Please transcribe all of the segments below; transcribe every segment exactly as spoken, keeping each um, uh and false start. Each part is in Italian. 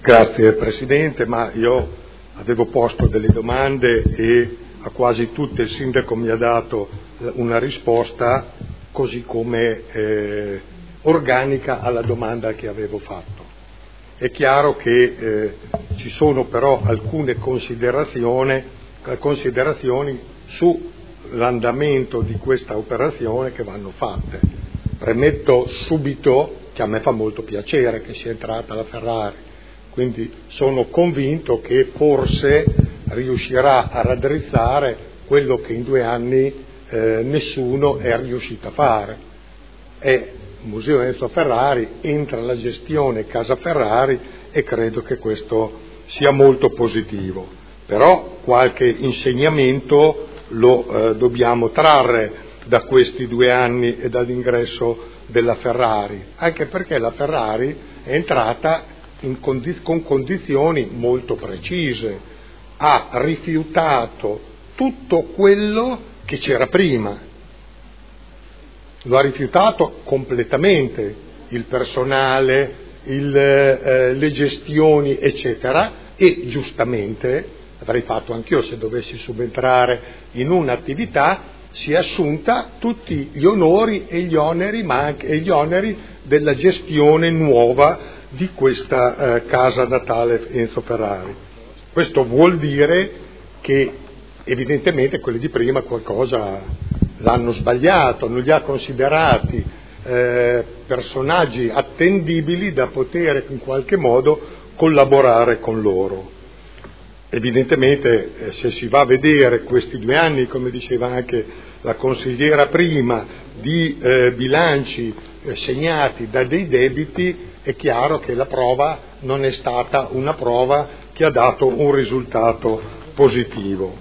Grazie Presidente, ma io avevo posto delle domande e a quasi tutte il Sindaco mi ha dato una risposta così come eh, organica alla domanda che avevo fatto. È chiaro che eh, ci sono però alcune considerazioni, considerazioni sull'andamento di questa operazione che vanno fatte. Premetto subito che a me fa molto piacere che sia entrata la Ferrari, quindi sono convinto che forse riuscirà a raddrizzare quello che in due anni eh, nessuno è riuscito a fare. È Museo Enzo Ferrari, entra la gestione Casa Ferrari e credo che questo sia molto positivo. Però qualche insegnamento lo eh, dobbiamo trarre da questi due anni e dall'ingresso della Ferrari, anche perché la Ferrari è entrata in condi- con condizioni molto precise, ha rifiutato tutto quello che c'era prima, lo ha rifiutato completamente, il personale, il, eh, le gestioni eccetera, e giustamente, avrei fatto anch'io se dovessi subentrare in un'attività, si è assunta tutti gli onori e gli oneri, ma anche e gli oneri della gestione nuova di questa eh, casa natale Enzo Ferrari. Questo vuol dire che evidentemente quelli di prima qualcosa l'hanno sbagliato, non li ha considerati eh, personaggi attendibili da poter in qualche modo collaborare con loro. Evidentemente eh, se si va a vedere questi due anni, come diceva anche la consigliera prima, di eh, bilanci eh, segnati da dei debiti, è chiaro che la prova non è stata una prova che ha dato un risultato positivo.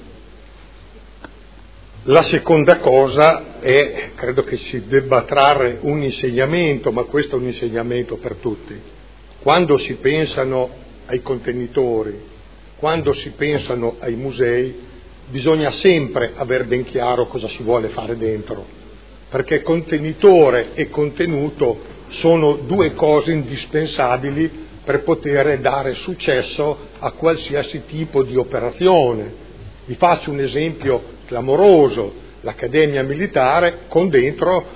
La seconda cosa è, credo che si debba trarre un insegnamento, ma questo è un insegnamento per tutti. Quando si pensano ai contenitori, quando si pensano ai musei, bisogna sempre aver ben chiaro cosa si vuole fare dentro, perché contenitore e contenuto sono due cose indispensabili per poter dare successo a qualsiasi tipo di operazione. Vi faccio un esempio clamoroso: l'Accademia Militare con dentro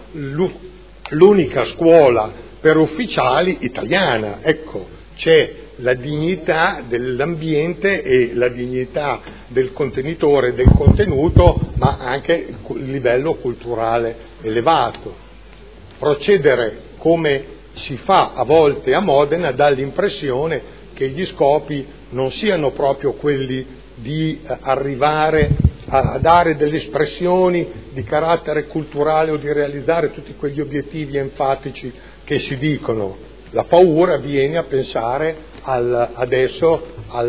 l'unica scuola per ufficiali italiana. Ecco, c'è la dignità dell'ambiente e la dignità del contenitore, del contenuto, ma anche il livello culturale elevato. Procedere come si fa a volte a Modena dà l'impressione che gli scopi non siano proprio quelli di arrivare a dare delle espressioni di carattere culturale o di realizzare tutti quegli obiettivi enfatici che si dicono. La paura viene a pensare al, adesso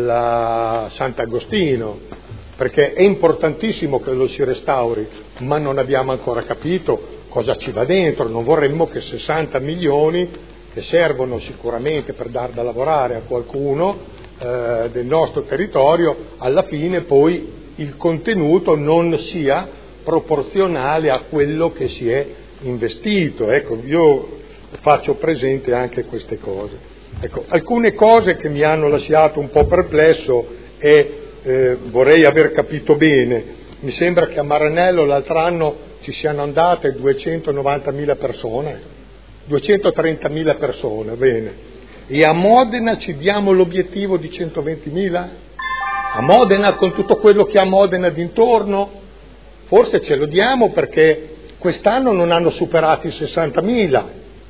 al Sant'Agostino, perché è importantissimo che lo si restauri, ma non abbiamo ancora capito cosa ci va dentro. Non vorremmo che sessanta milioni, che servono sicuramente per dar da lavorare a qualcuno eh, del nostro territorio, alla fine poi il contenuto non sia proporzionale a quello che si è investito. Ecco, io faccio presente anche queste cose. Ecco, alcune cose che mi hanno lasciato un po' perplesso e eh, vorrei aver capito bene. Mi sembra che a Maranello l'altro anno ci siano andate duecentonovantamila persone, duecentotrentamila persone, bene. E a Modena ci diamo l'obiettivo di centoventimila? A Modena, con tutto quello che ha Modena d'intorno? Forse ce lo diamo perché quest'anno non hanno superato i sessantamila,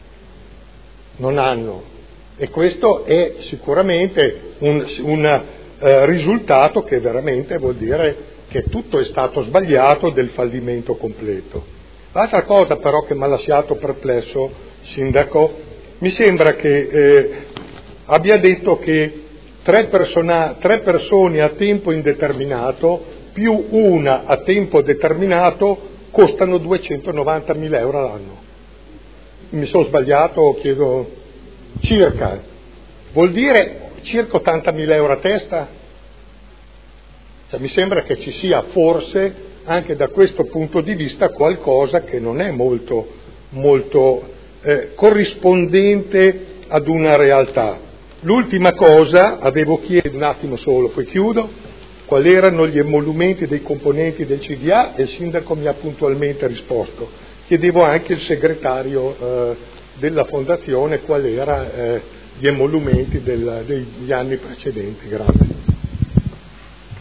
non hanno. E questo è sicuramente un, un uh, risultato che veramente vuol dire che tutto è stato sbagliato, del fallimento completo. L'altra cosa però che mi ha lasciato perplesso, Sindaco, mi sembra che eh, abbia detto che tre, persona, tre persone a tempo indeterminato più una a tempo determinato costano duecentonovantamila euro all'anno. Mi sono sbagliato? Chiedo circa. Vuol dire circa ottantamila euro a testa? Cioè, mi sembra che ci sia forse anche da questo punto di vista qualcosa che non è molto, molto eh, corrispondente ad una realtà. L'ultima cosa, avevo chiesto un attimo solo, poi chiudo, quali erano gli emolumenti dei componenti del C D A e il sindaco mi ha puntualmente risposto. Chiedevo anche il segretario eh, della fondazione quali erano eh, gli emolumenti del, degli anni precedenti. Grazie.